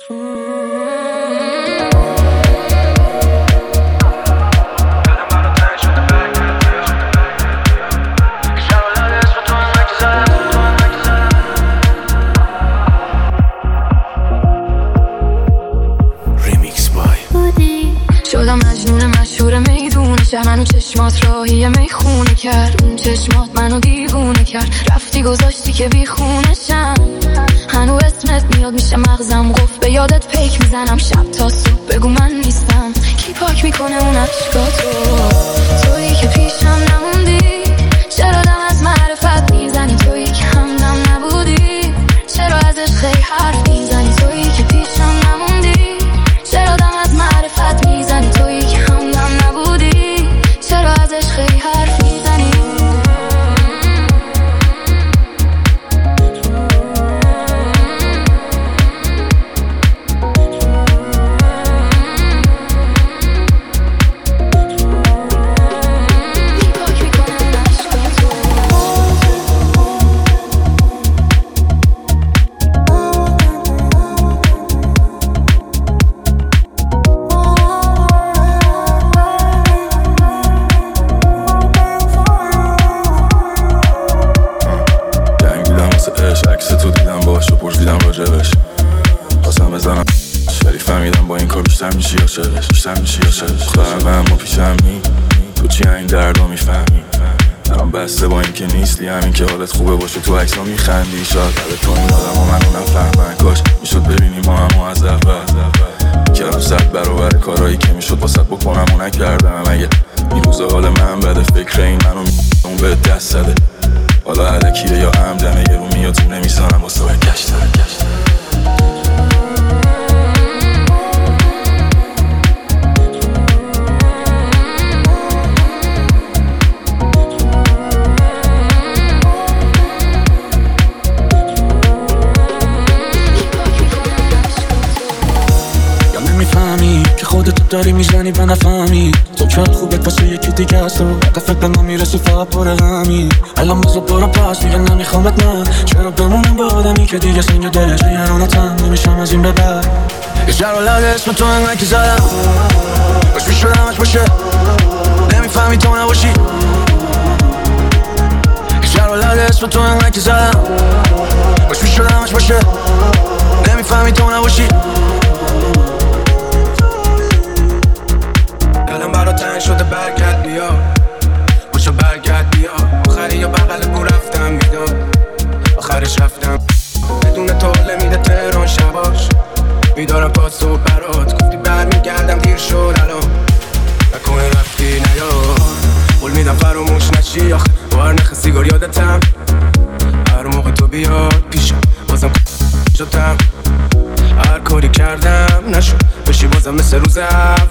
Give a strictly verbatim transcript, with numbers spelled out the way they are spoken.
شدم مجنون مشهور میدون شهر، منو چشمات راهی میخونه کرد. اون چشمات منو دیوونه کرد، رفتی گذاشتی که بیخونشم. هنو اسمت میاد میشه مغزم قفل، به یادت پیک میزنم شب تا صبح. بگو من نیستم کی پاک میکنه اون عشقاتو؟ تویی که پیشم نموندی، چرا دم از معرفت میزنی؟ تویی که همدم نبودی، چرا ازش خیلی حرف میزنی؟ تویی که پیشم نموندی، چرا دم از معرفت میزنی؟ تویی که همدم نبودی، چرا ازش خیلی حرف میزنی؟ عکس تو دیدم باهاش و پرسیدم راجبش، خواستم بزنم ولی فهمیدم با این کار بیشتر میشی عاشقش، بیشتر میشی عاشقش. خواهرم اما پیشم نی، تو چی این دردو میفهمی؟ الان بسته با این که نیستی، همین که حالت خوبه باشه تو عکس‌ها میخندی. شاید قلب تو این آدم و منو نفهمن، کاش میشد ببینی ما همو از اول. کردم صد برابر کارایی که میشد واسط بکنم و نکردم. اگه این روزا حال من بده، فکر این منو اون به دست زده، حالا علکیه یا عمدنه، یه رو میاد تو نمیزانم واسه باید گشتن گشتن. یا نمیفهمی که خودتو داری میزنی و نفهمی تو چرا خوبت واسه یکی دیگه هست و فکر به ما میرسی فقط پر غمی. الان بذار برو پس میگه نمیخوامت من، چرا بمونم با آدمی که دیگه سنگ دلش نگرانتم نمیشم از این به بعد. یه جرالت اسم تو انگه که زدم باش میشدمش باشه، نمیفهمی تو نباشی. یه جرالت اسم تو انگه که زدم باش میشدمش باشه، نمیفهمی تو نباشی. دلم برا تنگ شده برگرد بیا، باشو برگرد بیا. آخری یا بغل بو رفتم میداد، آخرش رفتم بدون تو حاله میده تهران شباش. میدارم پاس و برات گفتی برمیگردم دیر شد الان، نکنه رفتی نیا. قول میدم فراموش نشی آخه با هر نخ سیگار یادتم. هر موقع تو بیاد پیشم بازم شدم، هر کاری کردم نشد بشی بازم مثل روز اول.